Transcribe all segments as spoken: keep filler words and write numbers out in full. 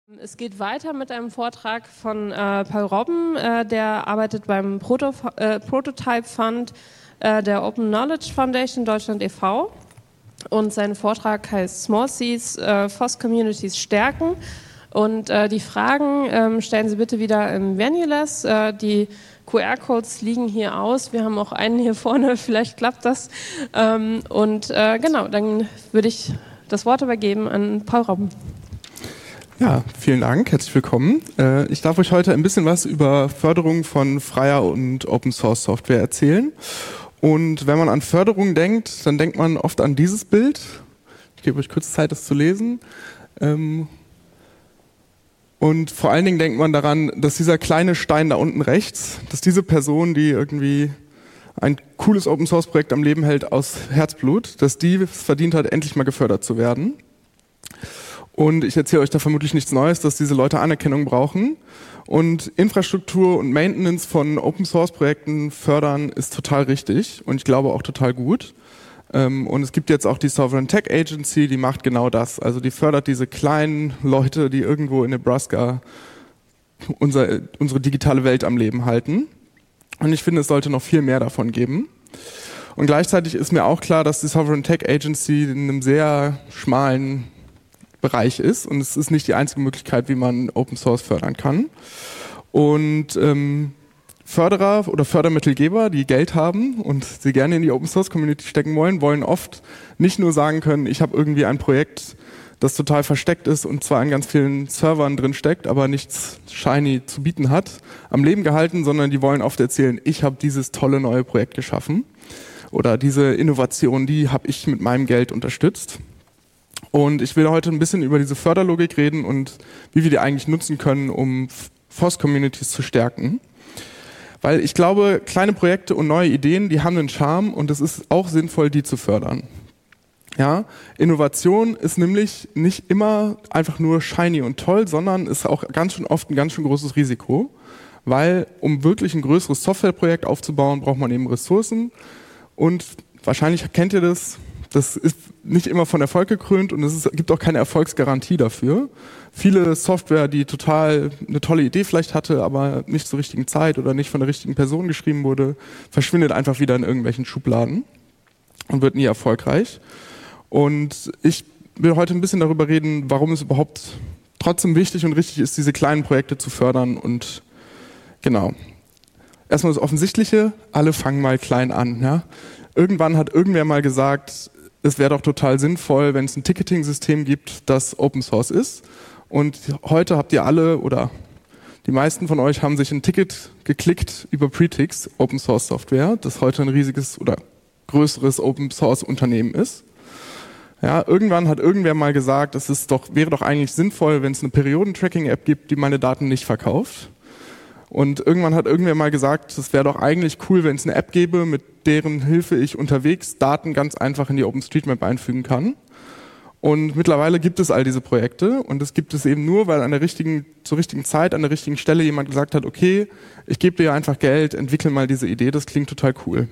Es geht weiter mit einem Vortrag von äh, Paul Robben, äh, der arbeitet beim Proto äh, Prototype Fund äh, der Open Knowledge Foundation Deutschland e V und sein Vortrag heißt Small Seeds, äh, F O S Communities stärken und äh, die Fragen äh, stellen Sie bitte wieder im Venueless, äh, die Q R-Codes liegen hier aus, wir haben auch einen hier vorne, vielleicht klappt das ähm, und äh, genau, dann würde ich das Wort übergeben an Paul Robben. Ja, vielen Dank, herzlich willkommen. Ich darf euch heute ein bisschen was über Förderung von freier und Open Source Software erzählen. Und wenn man an Förderung denkt, dann denkt man oft an dieses Bild. Ich gebe euch kurz Zeit, das zu lesen. Und vor allen Dingen denkt man daran, dass dieser kleine Stein da unten rechts, dass diese Person, die irgendwie ein cooles Open Source Projekt am Leben hält aus Herzblut, dass die es verdient hat, endlich mal gefördert zu werden. Und ich erzähle euch da vermutlich nichts Neues, dass diese Leute Anerkennung brauchen. Und Infrastruktur und Maintenance von Open-Source-Projekten fördern ist total richtig und ich glaube auch total gut. Und es gibt jetzt auch die Sovereign Tech Agency, die macht genau das. Also die fördert diese kleinen Leute, die irgendwo in Nebraska unser, unsere digitale Welt am Leben halten. Und ich finde, es sollte noch viel mehr davon geben. Und gleichzeitig ist mir auch klar, dass die Sovereign Tech Agency in einem sehr schmalen Bereich ist und es ist nicht die einzige Möglichkeit, wie man Open Source fördern kann. Und ähm, Förderer oder Fördermittelgeber, die Geld haben und sie gerne in die Open Source Community stecken wollen, wollen oft nicht nur sagen können, ich habe irgendwie ein Projekt, das total versteckt ist und zwar an ganz vielen Servern drin steckt, aber nichts shiny zu bieten hat, am Leben gehalten, sondern die wollen oft erzählen, ich habe dieses tolle neue Projekt geschaffen oder diese Innovation, die habe ich mit meinem Geld unterstützt. Und ich will heute ein bisschen über diese Förderlogik reden und wie wir die eigentlich nutzen können, um F O S-Communities zu stärken. Weil ich glaube, kleine Projekte und neue Ideen, die haben einen Charme und es ist auch sinnvoll, die zu fördern. Ja, Innovation ist nämlich nicht immer einfach nur shiny und toll, sondern ist auch ganz schön oft ein ganz schön großes Risiko. Weil um wirklich ein größeres Softwareprojekt aufzubauen, braucht man eben Ressourcen und wahrscheinlich kennt ihr das. Das ist nicht immer von Erfolg gekrönt und es ist, gibt auch keine Erfolgsgarantie dafür. Viele Software, die total eine tolle Idee vielleicht hatte, aber nicht zur richtigen Zeit oder nicht von der richtigen Person geschrieben wurde, verschwindet einfach wieder in irgendwelchen Schubladen und wird nie erfolgreich. Und ich will heute ein bisschen darüber reden, warum es überhaupt trotzdem wichtig und richtig ist, diese kleinen Projekte zu fördern. Und genau, erstmal das Offensichtliche, alle fangen mal klein an. Ja? Irgendwann hat irgendwer mal gesagt, es wäre doch total sinnvoll, wenn es ein Ticketing-System gibt, das Open Source ist. Und heute habt ihr alle oder die meisten von euch haben sich ein Ticket geklickt über Pretix, Open Source Software, das heute ein riesiges oder größeres Open Source Unternehmen ist. Ja, irgendwann hat irgendwer mal gesagt, es ist doch, wäre doch eigentlich sinnvoll, wenn es eine Periodentracking-App gibt, die meine Daten nicht verkauft. Und irgendwann hat irgendwer mal gesagt, es wäre doch eigentlich cool, wenn es eine App gäbe, mit deren Hilfe ich unterwegs Daten ganz einfach in die OpenStreetMap einfügen kann. Und mittlerweile gibt es all diese Projekte und es gibt es eben nur, weil an der richtigen, zur richtigen Zeit, an der richtigen Stelle jemand gesagt hat, okay, ich gebe dir einfach Geld, entwickel mal diese Idee, das klingt total cool.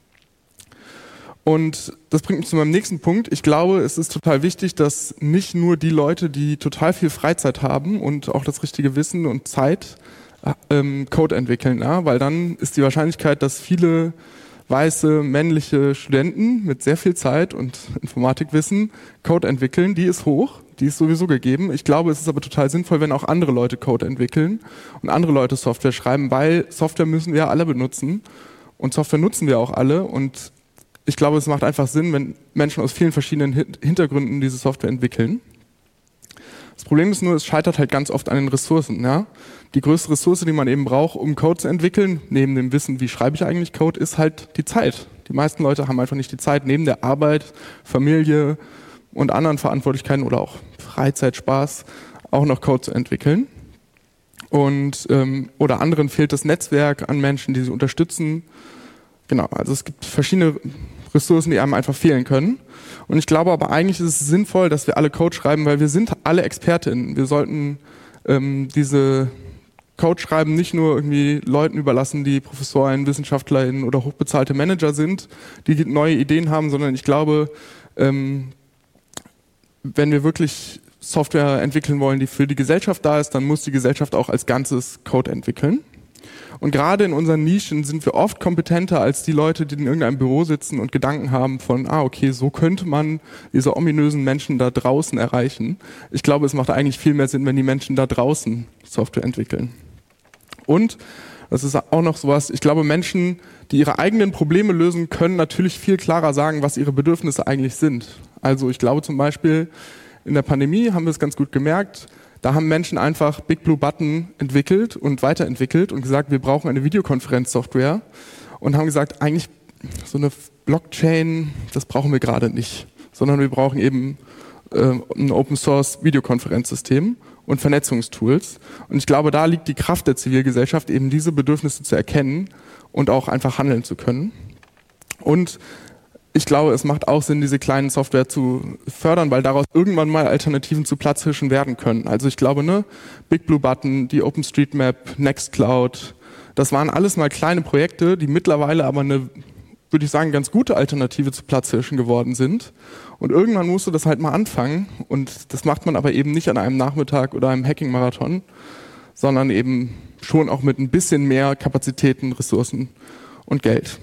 Und das bringt mich zu meinem nächsten Punkt. Ich glaube, es ist total wichtig, dass nicht nur die Leute, die total viel Freizeit haben und auch das richtige Wissen und Zeit, Code entwickeln, ja? Weil dann ist die Wahrscheinlichkeit, dass viele weiße, männliche Studenten mit sehr viel Zeit und Informatikwissen Code entwickeln, die ist hoch, die ist sowieso gegeben. Ich glaube, es ist aber total sinnvoll, wenn auch andere Leute Code entwickeln und andere Leute Software schreiben, weil Software müssen wir alle benutzen und Software nutzen wir auch alle und ich glaube, es macht einfach Sinn, wenn Menschen aus vielen verschiedenen Hintergründen diese Software entwickeln. Das Problem ist nur, es scheitert halt ganz oft an den Ressourcen. Ja? Die größte Ressource, die man eben braucht, um Code zu entwickeln, neben dem Wissen, wie schreibe ich eigentlich Code, ist halt die Zeit. Die meisten Leute haben einfach nicht die Zeit, neben der Arbeit, Familie und anderen Verantwortlichkeiten oder auch Freizeit, Spaß, auch noch Code zu entwickeln. Und, ähm, oder anderen fehlt das Netzwerk an Menschen, die sie unterstützen. Genau, also es gibt verschiedene Ressourcen, die einem einfach fehlen können. Und ich glaube aber eigentlich ist es sinnvoll, dass wir alle Code schreiben, weil wir sind alle ExpertInnen. Wir sollten ähm, diese Code schreiben nicht nur irgendwie Leuten überlassen, die Professoren, WissenschaftlerInnen oder hochbezahlte Manager sind, die neue Ideen haben, sondern ich glaube, ähm, wenn wir wirklich Software entwickeln wollen, die für die Gesellschaft da ist, dann muss die Gesellschaft auch als Ganzes Code entwickeln. Und gerade in unseren Nischen sind wir oft kompetenter als die Leute, die in irgendeinem Büro sitzen und Gedanken haben von, ah, okay, so könnte man diese ominösen Menschen da draußen erreichen. Ich glaube, es macht eigentlich viel mehr Sinn, wenn die Menschen da draußen Software entwickeln. Und das ist auch noch sowas, ich glaube, Menschen, die ihre eigenen Probleme lösen, können natürlich viel klarer sagen, was ihre Bedürfnisse eigentlich sind. Also ich glaube zum Beispiel, in der Pandemie haben wir es ganz gut gemerkt, da haben Menschen einfach Big Blue Button entwickelt und weiterentwickelt und gesagt, wir brauchen eine Videokonferenzsoftware und haben gesagt, eigentlich so eine Blockchain, das brauchen wir gerade nicht, sondern wir brauchen eben äh, ein Open Source Videokonferenzsystem und Vernetzungstools. Und ich glaube, da liegt die Kraft der Zivilgesellschaft, eben diese Bedürfnisse zu erkennen und auch einfach handeln zu können. Und ich glaube, es macht auch Sinn, diese kleinen Software zu fördern, weil daraus irgendwann mal Alternativen zu Platzhirschen werden können. Also ich glaube, ne, Big Blue Button, die OpenStreetMap, Nextcloud, das waren alles mal kleine Projekte, die mittlerweile aber eine, würde ich sagen, ganz gute Alternative zu Platzhirschen geworden sind. Und irgendwann musst du das halt mal anfangen. Und das macht man aber eben nicht an einem Nachmittag oder einem Hacking-Marathon, sondern eben schon auch mit ein bisschen mehr Kapazitäten, Ressourcen und Geld.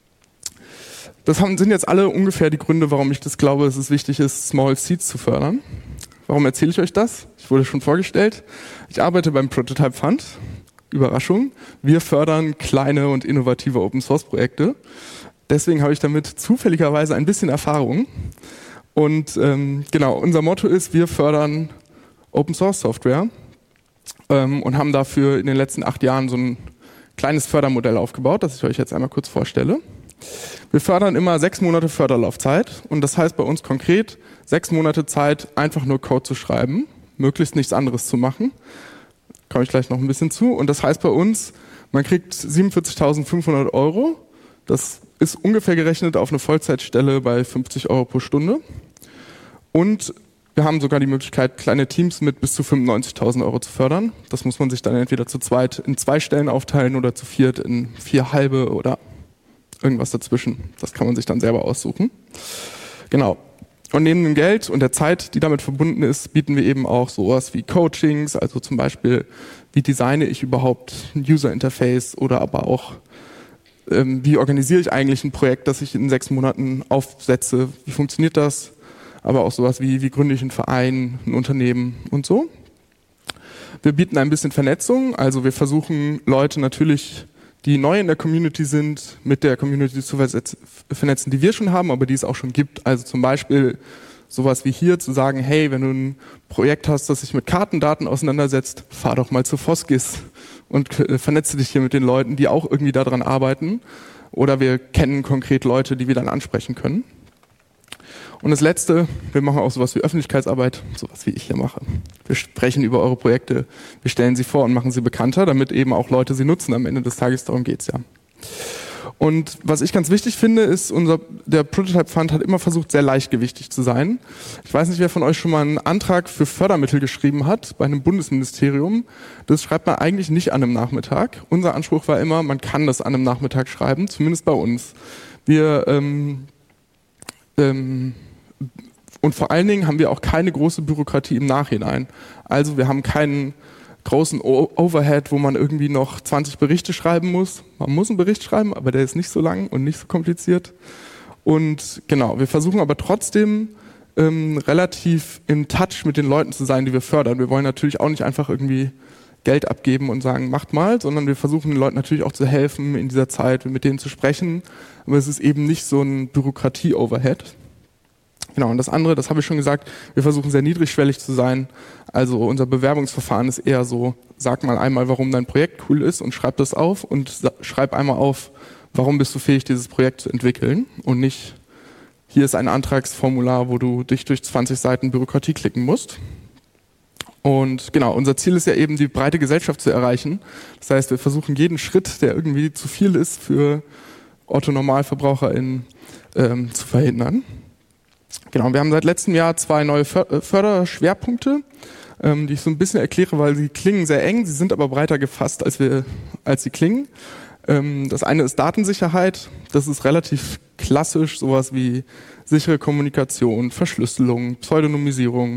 Das haben, sind jetzt alle ungefähr die Gründe, warum ich das glaube, dass es wichtig ist, Small Seeds zu fördern. Warum erzähle ich euch das? Ich wurde schon vorgestellt. Ich arbeite beim Prototype Fund. Überraschung. Wir fördern kleine und innovative Open-Source-Projekte. Deswegen habe ich damit zufälligerweise ein bisschen Erfahrung. Und ähm, genau, unser Motto ist, wir fördern Open-Source-Software ähm, und haben dafür in den letzten acht Jahren so ein kleines Fördermodell aufgebaut, das ich euch jetzt einmal kurz vorstelle. Wir fördern immer sechs Monate Förderlaufzeit und das heißt bei uns konkret sechs Monate Zeit, einfach nur Code zu schreiben, möglichst nichts anderes zu machen. Komme ich gleich noch ein bisschen zu. Und das heißt bei uns, man kriegt siebenundvierzigtausendfünfhundert Euro. Das ist ungefähr gerechnet auf eine Vollzeitstelle bei fünfzig Euro pro Stunde. Und wir haben sogar die Möglichkeit, kleine Teams mit bis zu fünfundneunzigtausend Euro zu fördern. Das muss man sich dann entweder zu zweit in zwei Stellen aufteilen oder zu viert in vier halbe oder irgendwas dazwischen. Das kann man sich dann selber aussuchen. Genau. Und neben dem Geld und der Zeit, die damit verbunden ist, bieten wir eben auch sowas wie Coachings, also zum Beispiel, wie designe ich überhaupt ein User Interface oder aber auch, ähm, wie organisiere ich eigentlich ein Projekt, das ich in sechs Monaten aufsetze, wie funktioniert das, aber auch sowas wie, wie gründe ich einen Verein, ein Unternehmen und so. Wir bieten ein bisschen Vernetzung, also wir versuchen Leute natürlich, die neu in der Community sind, mit der Community zu vernetzen, die wir schon haben, aber die es auch schon gibt. Also zum Beispiel sowas wie hier zu sagen, hey, wenn du ein Projekt hast, das sich mit Kartendaten auseinandersetzt, fahr doch mal zu Foskis und vernetze dich hier mit den Leuten, die auch irgendwie daran arbeiten. Oder wir kennen konkret Leute, die wir dann ansprechen können. Und das Letzte, wir machen auch sowas wie Öffentlichkeitsarbeit, sowas wie ich hier mache. Wir sprechen über eure Projekte, wir stellen sie vor und machen sie bekannter, damit eben auch Leute sie nutzen. Am Ende des Tages, darum geht's ja. Und was ich ganz wichtig finde, ist, unser, der Prototype Fund hat immer versucht, sehr leichtgewichtig zu sein. Ich weiß nicht, wer von euch schon mal einen Antrag für Fördermittel geschrieben hat bei einem Bundesministerium. Das schreibt man eigentlich nicht an einem Nachmittag. Unser Anspruch war immer, man kann das an einem Nachmittag schreiben, zumindest bei uns. Wir ähm, ähm, Und vor allen Dingen haben wir auch keine große Bürokratie im Nachhinein. Also wir haben keinen großen Overhead, wo man irgendwie noch zwanzig Berichte schreiben muss. Man muss einen Bericht schreiben, aber der ist nicht so lang und nicht so kompliziert. Und genau, wir versuchen aber trotzdem ähm, relativ in Touch mit den Leuten zu sein, die wir fördern. Wir wollen natürlich auch nicht einfach irgendwie Geld abgeben und sagen, macht mal, sondern wir versuchen den Leuten natürlich auch zu helfen in dieser Zeit, mit denen zu sprechen. Aber es ist eben nicht so ein Bürokratie-Overhead. Genau, und das andere, das habe ich schon gesagt, wir versuchen sehr niedrigschwellig zu sein. Also unser Bewerbungsverfahren ist eher so, sag mal einmal, warum dein Projekt cool ist und schreib das auf und schreib einmal auf, warum bist du fähig, dieses Projekt zu entwickeln und nicht, hier ist ein Antragsformular, wo du dich durch zwanzig Seiten Bürokratie klicken musst. Und genau, unser Ziel ist ja eben, die breite Gesellschaft zu erreichen. Das heißt, wir versuchen jeden Schritt, der irgendwie zu viel ist für Otto-NormalverbraucherInnen, ähm, zu verhindern. Genau, wir haben seit letztem Jahr zwei neue Förderschwerpunkte, ähm, die ich so ein bisschen erkläre, weil sie klingen sehr eng, sie sind aber breiter gefasst, als, wir, als sie klingen. Ähm, das eine ist Datensicherheit, das ist relativ klassisch, sowas wie sichere Kommunikation, Verschlüsselung, Pseudonymisierung,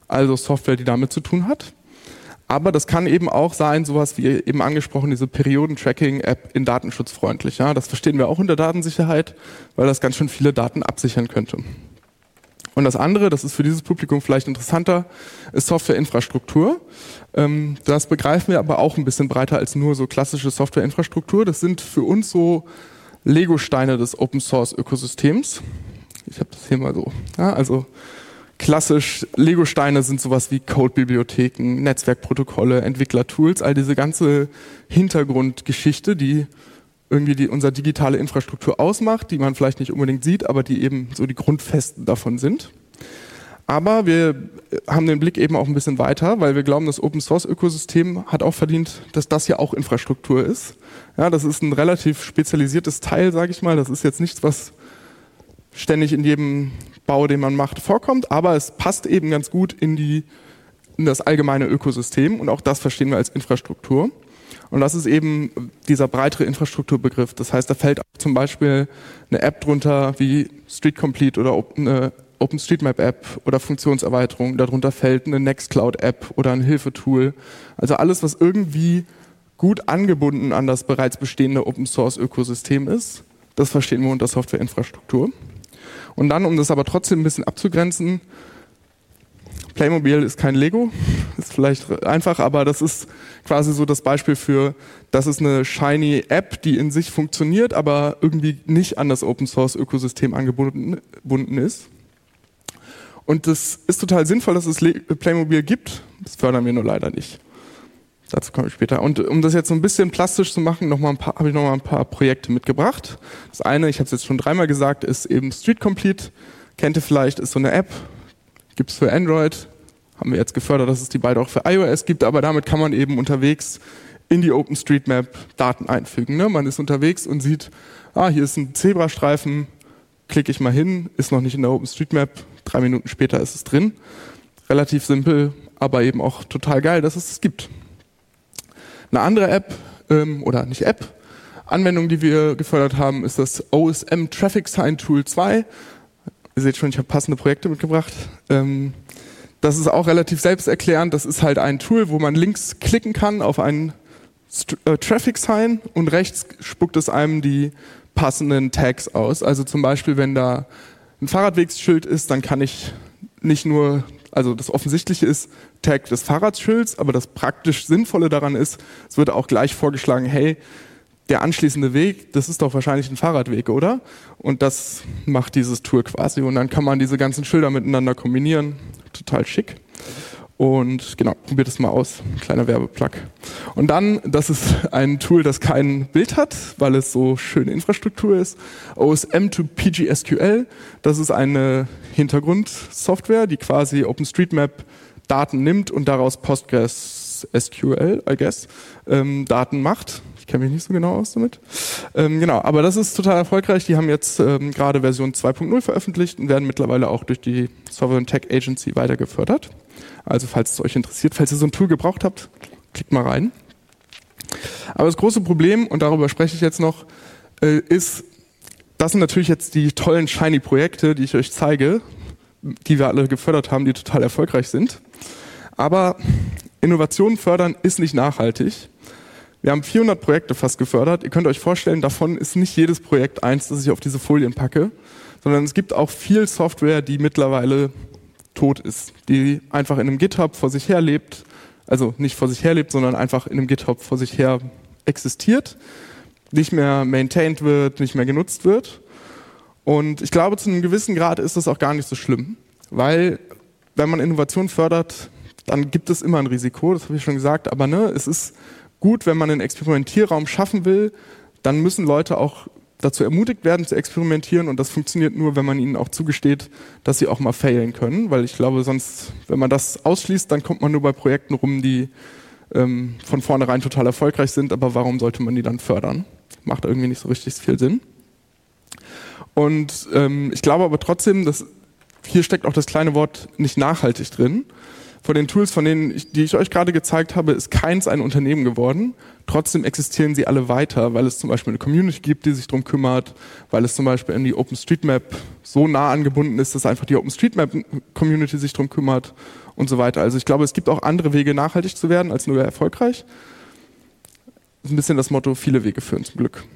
also Software, die damit zu tun hat. Aber das kann eben auch sein, sowas wie eben angesprochen, diese Perioden-Tracking-App in datenschutzfreundlich. Ja, das verstehen wir auch unter Datensicherheit, weil das ganz schön viele Daten absichern könnte. Und das andere, das ist für dieses Publikum vielleicht interessanter, ist Softwareinfrastruktur. Ähm, das begreifen wir aber auch ein bisschen breiter als nur so klassische Softwareinfrastruktur. Das sind für uns so Lego-Steine des Open-Source-Ökosystems. Ich habe das hier mal so. Ja, also klassisch, Lego-Steine sind sowas wie Code-Bibliotheken, Netzwerkprotokolle, Entwicklertools, all diese ganze Hintergrundgeschichte, die irgendwie die unsere digitale Infrastruktur ausmacht, die man vielleicht nicht unbedingt sieht, aber die eben so die Grundfesten davon sind. Aber wir haben den Blick eben auch ein bisschen weiter, weil wir glauben, das Open-Source-Ökosystem hat auch verdient, dass das ja auch Infrastruktur ist. Ja, das ist ein relativ spezialisiertes Teil, sage ich mal. Das ist jetzt nichts, was ständig in jedem Bau, den man macht, vorkommt, aber es passt eben ganz gut in, die, in das allgemeine Ökosystem und auch das verstehen wir als Infrastruktur. Und das ist eben dieser breitere Infrastrukturbegriff. Das heißt, da fällt auch zum Beispiel eine App drunter wie Street Complete oder eine OpenStreetMap-App oder Funktionserweiterung. Darunter fällt eine Nextcloud-App oder ein Hilfetool. Also alles, was irgendwie gut angebunden an das bereits bestehende Open-Source-Ökosystem ist, das verstehen wir unter Softwareinfrastruktur. Und dann, um das aber trotzdem ein bisschen abzugrenzen, Playmobil ist kein Lego, ist vielleicht einfach, aber das ist quasi so das Beispiel für, das ist eine shiny App, die in sich funktioniert, aber irgendwie nicht an das Open-Source-Ökosystem angebunden ist. Und das ist total sinnvoll, dass es Playmobil gibt, das fördern wir nur leider nicht. Dazu komme ich später. Und um das jetzt so ein bisschen plastisch zu machen, noch mal ein paar, habe ich noch mal ein paar Projekte mitgebracht. Das eine, ich habe es jetzt schon dreimal gesagt, ist eben Street Complete. Kennt ihr vielleicht, ist so eine App, gibt es für Android. Haben wir jetzt gefördert, dass es die bald auch für iOS gibt, aber damit kann man eben unterwegs in die OpenStreetMap Daten einfügen. Ne? Man ist unterwegs und sieht, ah, hier ist ein Zebrastreifen, klicke ich mal hin, ist noch nicht in der OpenStreetMap, drei Minuten später ist es drin. Relativ simpel, aber eben auch total geil, dass es es gibt. Eine andere App, ähm, oder nicht App, Anwendung, die wir gefördert haben, ist das O S M Traffic Sign Tool zwei. Ihr seht schon, ich habe passende Projekte mitgebracht. Ähm, das ist auch relativ selbsterklärend. Das ist halt ein Tool, wo man links klicken kann auf einen St- äh, Traffic Sign und rechts spuckt es einem die passenden Tags aus. Also zum Beispiel, wenn da ein Fahrradwegsschild ist, dann kann ich nicht nur, also das Offensichtliche ist Tag des Fahrradschilds, aber das praktisch Sinnvolle daran ist, es wird auch gleich vorgeschlagen, hey, der anschließende Weg, das ist doch wahrscheinlich ein Fahrradweg, oder? Und das macht dieses Tool quasi. Und dann kann man diese ganzen Schilder miteinander kombinieren. Total schick. Und genau, probiert es mal aus. Kleiner Werbeplug. Und dann, das ist ein Tool, das kein Bild hat, weil es so schöne Infrastruktur ist. O S M to P G S Q L. Das ist eine Hintergrundsoftware, die quasi OpenStreetMap Daten nimmt und daraus Postgres S Q L, I guess, ähm, Daten macht. Ich kenne mich nicht so genau aus damit. Ähm, genau, aber das ist total erfolgreich. Die haben jetzt ähm, gerade Version zwei Punkt null veröffentlicht und werden mittlerweile auch durch die Sovereign Tech Agency weiter gefördert. Also falls es euch interessiert, falls ihr so ein Tool gebraucht habt, klickt mal rein. Aber das große Problem, und darüber spreche ich jetzt noch, äh, ist, das sind natürlich jetzt die tollen shiny Projekte, die ich euch zeige, die wir alle gefördert haben, die total erfolgreich sind. Aber Innovation fördern ist nicht nachhaltig. Wir haben vierhundert Projekte fast gefördert. Ihr könnt euch vorstellen, davon ist nicht jedes Projekt eins, das ich auf diese Folien packe, sondern es gibt auch viel Software, die mittlerweile tot ist, die einfach in einem GitHub vor sich her lebt, also nicht vor sich her lebt, sondern einfach in einem GitHub vor sich her existiert, nicht mehr maintained wird, nicht mehr genutzt wird. Und ich glaube, zu einem gewissen Grad ist das auch gar nicht so schlimm, weil wenn man Innovation fördert, dann gibt es immer ein Risiko, das habe ich schon gesagt, aber ne, es ist gut, wenn man einen Experimentierraum schaffen will, dann müssen Leute auch dazu ermutigt werden, zu experimentieren und das funktioniert nur, wenn man ihnen auch zugesteht, dass sie auch mal failen können, weil ich glaube, sonst, wenn man das ausschließt, dann kommt man nur bei Projekten rum, die ähm, von vornherein total erfolgreich sind, aber warum sollte man die dann fördern? Macht irgendwie nicht so richtig viel Sinn. Und ähm, ich glaube aber trotzdem, dass hier steckt auch das kleine Wort nicht nachhaltig drin, von den Tools, von denen ich, die ich euch gerade gezeigt habe, ist keins ein Unternehmen geworden. Trotzdem existieren sie alle weiter, weil es zum Beispiel eine Community gibt, die sich darum kümmert, weil es zum Beispiel in die OpenStreetMap so nah angebunden ist, dass einfach die OpenStreetMap-Community sich darum kümmert und so weiter. Also ich glaube, es gibt auch andere Wege, nachhaltig zu werden, als nur erfolgreich. Das ist ein bisschen das Motto, viele Wege führen zum Glück.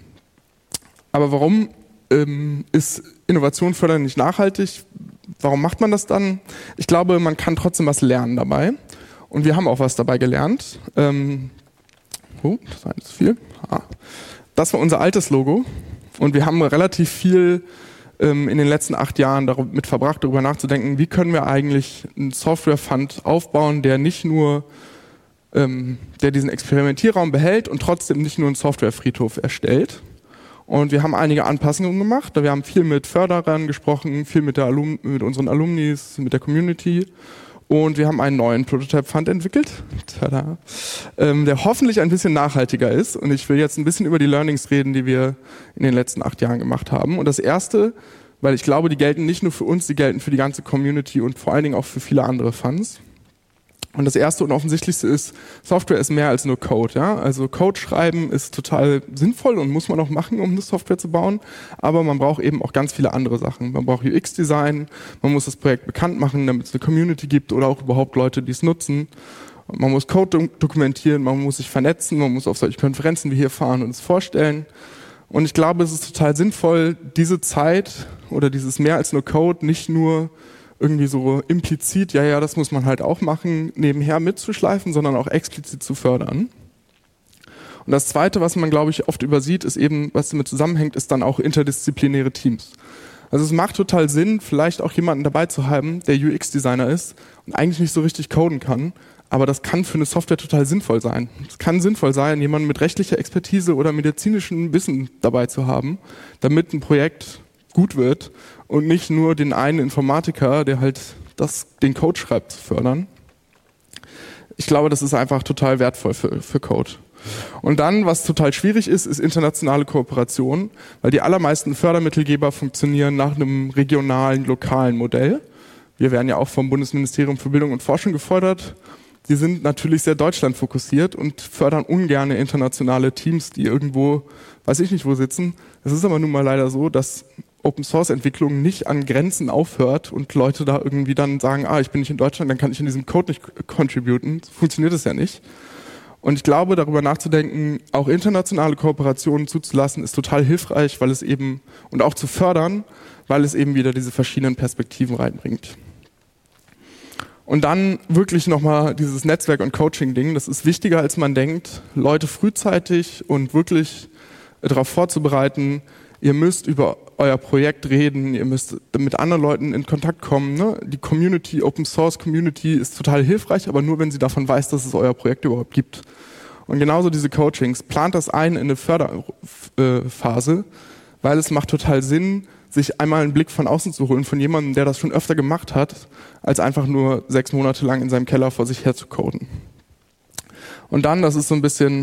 Aber warum ähm, ist Innovation fördern nicht nachhaltig? Warum macht man das dann? Ich glaube, man kann trotzdem was lernen dabei. Und wir haben auch was dabei gelernt. Ähm, oh, das war zu viel. Ah. Das war unser altes Logo. Und wir haben relativ viel ähm, in den letzten acht Jahren damit verbracht, darüber nachzudenken, wie können wir eigentlich einen Software-Fund aufbauen, der nicht nur, ähm, der diesen Experimentierraum behält und trotzdem nicht nur einen Software-Friedhof erstellt. Und wir haben einige Anpassungen gemacht. Wir haben viel mit Förderern gesprochen, viel mit, der Alum- mit unseren Alumnis, mit der Community. Und wir haben einen neuen Prototype Fund entwickelt, tada, ähm, der hoffentlich ein bisschen nachhaltiger ist. Und ich will jetzt ein bisschen über die Learnings reden, die wir in den letzten acht Jahren gemacht haben. Und das erste, weil ich glaube, die gelten nicht nur für uns, die gelten für die ganze Community und vor allen Dingen auch für viele andere Funds. Und das erste und offensichtlichste ist, Software ist mehr als nur Code. Ja? Also Code schreiben ist total sinnvoll und muss man auch machen, um eine Software zu bauen. Aber man braucht eben auch ganz viele andere Sachen. Man braucht U X-Design, man muss das Projekt bekannt machen, damit es eine Community gibt oder auch überhaupt Leute, die es nutzen. Man muss Code dokumentieren, man muss sich vernetzen, man muss auf solche Konferenzen wie hier fahren und es vorstellen. Und ich glaube, es ist total sinnvoll, diese Zeit oder dieses mehr als nur Code nicht nur irgendwie so implizit, ja, ja, das muss man halt auch machen, nebenher mitzuschleifen, sondern auch explizit zu fördern. Und das Zweite, was man, glaube ich, oft übersieht, ist eben, was damit zusammenhängt, ist dann auch interdisziplinäre Teams. Also es macht total Sinn, vielleicht auch jemanden dabei zu haben, der U X-Designer ist und eigentlich nicht so richtig coden kann, aber das kann für eine Software total sinnvoll sein. Es kann sinnvoll sein, jemanden mit rechtlicher Expertise oder medizinischem Wissen dabei zu haben, damit ein Projekt gut wird und nicht nur den einen Informatiker, der halt das, den Code schreibt, zu fördern. Ich glaube, das ist einfach total wertvoll für, für Code. Und dann, was total schwierig ist, ist internationale Kooperation, weil die allermeisten Fördermittelgeber funktionieren nach einem regionalen, lokalen Modell. Wir werden ja auch vom Bundesministerium für Bildung und Forschung gefördert. Die sind natürlich sehr deutschlandfokussiert und fördern ungerne internationale Teams, die irgendwo, weiß ich nicht wo sitzen. Es ist aber nun mal leider so, dass Open-Source-Entwicklung nicht an Grenzen aufhört und Leute da irgendwie dann sagen, ah, ich bin nicht in Deutschland, dann kann ich in diesem Code nicht contributen. So funktioniert es ja nicht. Und ich glaube, darüber nachzudenken, auch internationale Kooperationen zuzulassen, ist total hilfreich, weil es eben, und auch zu fördern, weil es eben wieder diese verschiedenen Perspektiven reinbringt. Und dann wirklich nochmal dieses Netzwerk- und Coaching-Ding, das ist wichtiger, als man denkt, Leute frühzeitig und wirklich darauf vorzubereiten. Ihr müsst über euer Projekt reden, ihr müsst mit anderen Leuten in Kontakt kommen. Ne? Die Community, Open Source Community ist total hilfreich, aber nur wenn sie davon weiß, dass es euer Projekt überhaupt gibt. Und genauso diese Coachings, plant das ein in eine Förderphase, weil es macht total Sinn, sich einmal einen Blick von außen zu holen, von jemandem, der das schon öfter gemacht hat, als einfach nur sechs Monate lang in seinem Keller vor sich her zu coden. Und dann, das ist so ein bisschen,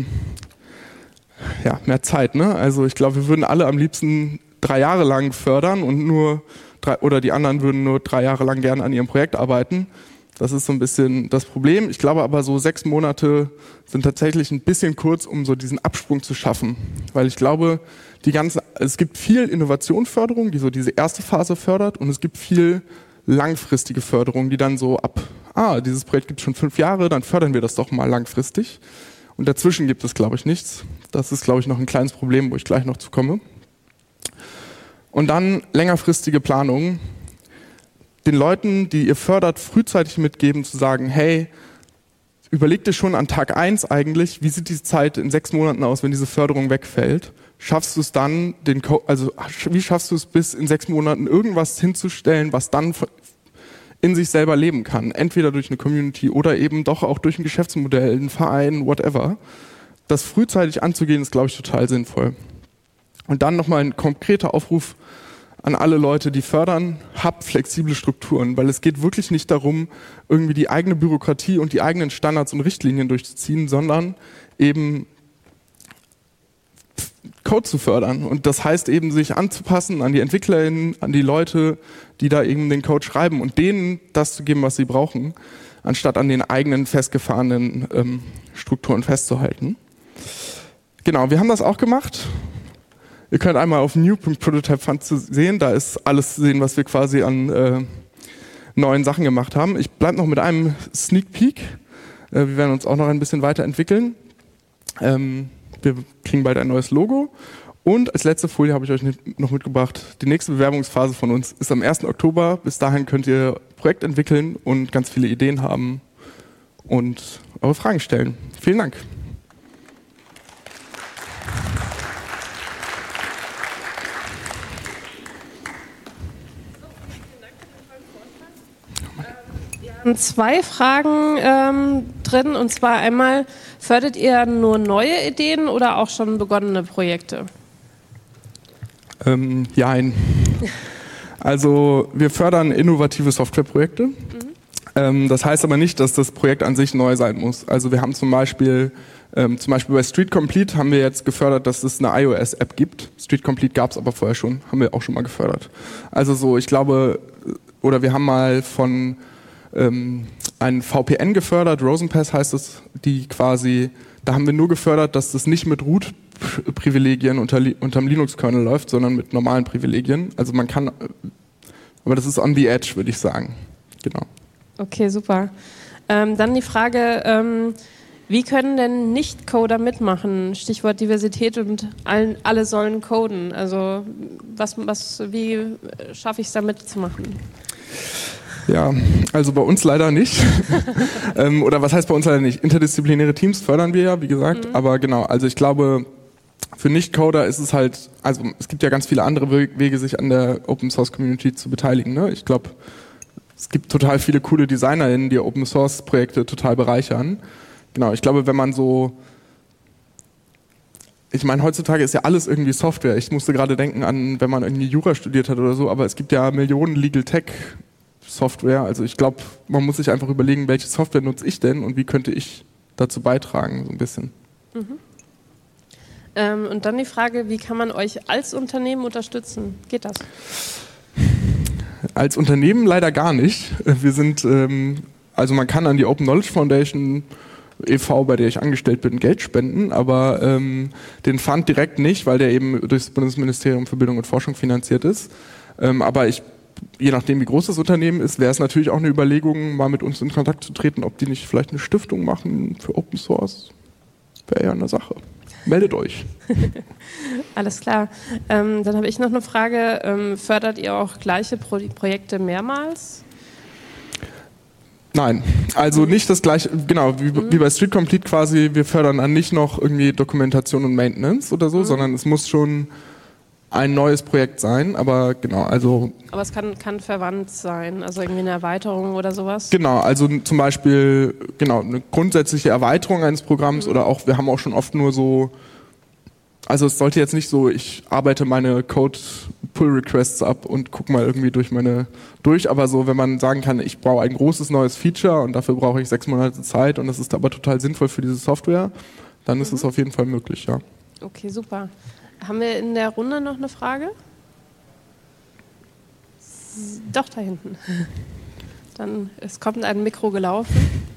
ja, mehr Zeit, ne? Also ich glaube, wir würden alle am liebsten drei Jahre lang fördern und nur drei, oder die anderen würden nur drei Jahre lang gerne an ihrem Projekt arbeiten. Das ist so ein bisschen das Problem. Ich glaube aber, so sechs Monate sind tatsächlich ein bisschen kurz, um so diesen Absprung zu schaffen. Weil ich glaube, die ganze, es gibt viel Innovationsförderung, die so diese erste Phase fördert, und es gibt viel langfristige Förderung, die dann so ab, ah, dieses Projekt gibt es schon fünf Jahre, dann fördern wir das doch mal langfristig. Und dazwischen gibt es, glaube ich, nichts. Das ist, glaube ich, noch ein kleines Problem, wo ich gleich noch zu komme. Und dann längerfristige Planung. Den Leuten, die ihr fördert, frühzeitig mitgeben, zu sagen, hey, überleg dir schon an Tag eins eigentlich, wie sieht die Zeit in sechs Monaten aus, wenn diese Förderung wegfällt? Schaffst du es dann, den Co- also wie schaffst du es bis in sechs Monaten irgendwas hinzustellen, was dann in sich selber leben kann? Entweder durch eine Community oder eben doch auch durch ein Geschäftsmodell, einen Verein, whatever. Das frühzeitig anzugehen, ist, glaube ich, total sinnvoll. Und dann nochmal ein konkreter Aufruf an alle Leute, die fördern, habt flexible Strukturen, weil es geht wirklich nicht darum, irgendwie die eigene Bürokratie und die eigenen Standards und Richtlinien durchzuziehen, sondern eben Code zu fördern. Und das heißt eben, sich anzupassen an die EntwicklerInnen, an die Leute, die da eben den Code schreiben und denen das zu geben, was sie brauchen. anstatt an den eigenen festgefahrenen ähm, Strukturen festzuhalten. Genau, wir haben das auch gemacht. Ihr könnt einmal auf new punkt prototype fund sehen, da ist alles zu sehen, was wir quasi an äh, neuen Sachen gemacht haben. Ich bleibe noch mit einem Sneak Peek. Äh, wir werden uns auch noch ein bisschen weiterentwickeln. Ähm, wir kriegen bald ein neues Logo. Und als letzte Folie habe ich euch noch mitgebracht, die nächste Bewerbungsphase von uns ist am ersten Oktober. Bis dahin könnt ihr Projekt entwickeln und ganz viele Ideen haben und eure Fragen stellen. Vielen Dank. Zwei Fragen ähm, drin, und zwar einmal, fördert ihr nur neue Ideen oder auch schon begonnene Projekte? Ähm, jein. Also wir fördern innovative Softwareprojekte. Mhm. Ähm, das heißt aber nicht, dass das Projekt an sich neu sein muss. Also wir haben zum Beispiel, ähm, zum Beispiel bei Street Complete haben wir jetzt gefördert, dass es eine iOS-App gibt. Street Complete gab es aber vorher schon, haben wir auch schon mal gefördert. Also so, ich glaube, oder wir haben mal von ähm, ein V P N gefördert, Rosenpass heißt es, die quasi, da haben wir nur gefördert, dass das nicht mit Root-Privilegien unter, unterm Linux-Kernel läuft, sondern mit normalen Privilegien. Also man kann, aber das ist on the edge, würde ich sagen. Genau. Okay, super. Ähm, dann die Frage, ähm, wie können denn Nicht-Coder mitmachen? Stichwort Diversität und allen, alle sollen coden. Also was, was, wie schaffe ich es da mitzumachen? Ja, also bei uns leider nicht. ähm, oder was heißt bei uns leider nicht? Interdisziplinäre Teams fördern wir ja, wie gesagt. Mhm. Aber genau, also ich glaube, für Nicht-Coder ist es halt, also es gibt ja ganz viele andere Wege, sich an der Open-Source-Community zu beteiligen. Ne? Ich glaube, es gibt total viele coole DesignerInnen, die Open-Source-Projekte total bereichern. Genau, ich glaube, wenn man so, ich meine, heutzutage ist ja alles irgendwie Software. Ich musste gerade denken an, wenn man irgendwie Jura studiert hat oder so, aber es gibt ja Millionen Legal Tech Software. Also ich glaube, man muss sich einfach überlegen, welche Software nutze ich denn und wie könnte ich dazu beitragen, so ein bisschen. Mhm. Ähm, und dann die Frage, wie kann man euch als Unternehmen unterstützen? Geht das? Als Unternehmen leider gar nicht. Wir sind, ähm, also man kann an die Open Knowledge Foundation e V, bei der ich angestellt bin, Geld spenden, aber ähm, den Fund direkt nicht, weil der eben durch das Bundesministerium für Bildung und Forschung finanziert ist. Ähm, aber ich je nachdem, wie groß das Unternehmen ist, wäre es natürlich auch eine Überlegung, mal mit uns in Kontakt zu treten, ob die nicht vielleicht eine Stiftung machen für Open Source. Wäre ja eine Sache. Meldet euch. Alles klar. Ähm, dann habe ich noch eine Frage. Ähm, fördert ihr auch gleiche Pro- Projekte mehrmals? Nein, also nicht das gleiche, genau, wie, mhm. wie bei Street Complete quasi, wir fördern dann nicht noch irgendwie Dokumentation und Maintenance oder so, mhm. sondern es muss schon ein neues Projekt sein, aber genau, also... Aber es kann, kann verwandt sein, also irgendwie eine Erweiterung oder sowas? Genau, also zum Beispiel, genau, eine grundsätzliche Erweiterung eines Programms mhm. oder auch, wir haben auch schon oft nur so, also es sollte jetzt nicht so, ich arbeite meine Code-Pull-Requests ab und gucke mal irgendwie durch meine, durch, aber so, wenn man sagen kann, ich brauche ein großes neues Feature und dafür brauche ich sechs Monate Zeit und das ist aber total sinnvoll für diese Software, dann ist es mhm. auf jeden Fall möglich, ja. Okay, super. Haben wir in der Runde noch eine Frage? Doch, da hinten. Dann, es kommt ein Mikro gelaufen.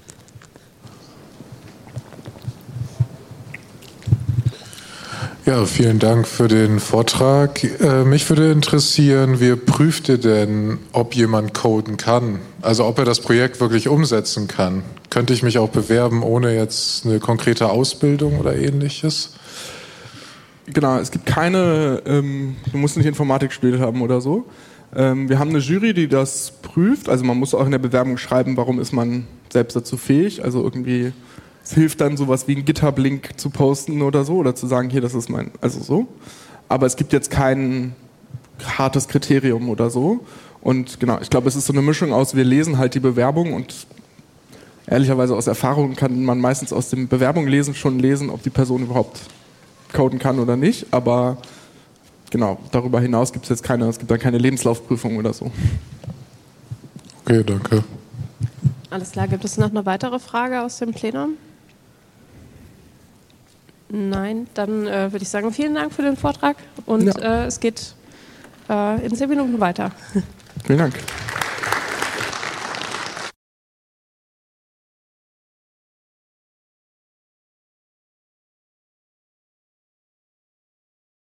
Ja, vielen Dank für den Vortrag. Äh, mich würde interessieren, wie prüft ihr denn, ob jemand coden kann? Also ob er das Projekt wirklich umsetzen kann? Könnte ich mich auch bewerben, ohne jetzt eine konkrete Ausbildung oder Ähnliches? Genau, es gibt keine, ähm, du musst nicht Informatik studiert haben oder so. Ähm, wir haben eine Jury, die das prüft. Also man muss auch in der Bewerbung schreiben, warum ist man selbst dazu fähig. Also irgendwie, es hilft dann sowas wie einen GitHub-Link zu posten oder so oder zu sagen, hier, das ist mein, also so. Aber es gibt jetzt kein hartes Kriterium oder so. Und genau, ich glaube, es ist so eine Mischung aus, wir lesen halt die Bewerbung und ehrlicherweise aus Erfahrung kann man meistens aus den Bewerbungen lesen schon lesen, ob die Person überhaupt coden kann oder nicht, aber genau, darüber hinaus gibt es jetzt keine, es gibt dann keine Lebenslaufprüfung oder so. Okay, danke. Alles klar, gibt es noch eine weitere Frage aus dem Plenum? Nein, dann äh, würde ich sagen, vielen Dank für den Vortrag und ja. äh, es geht äh, in zehn Minuten weiter. Vielen Dank.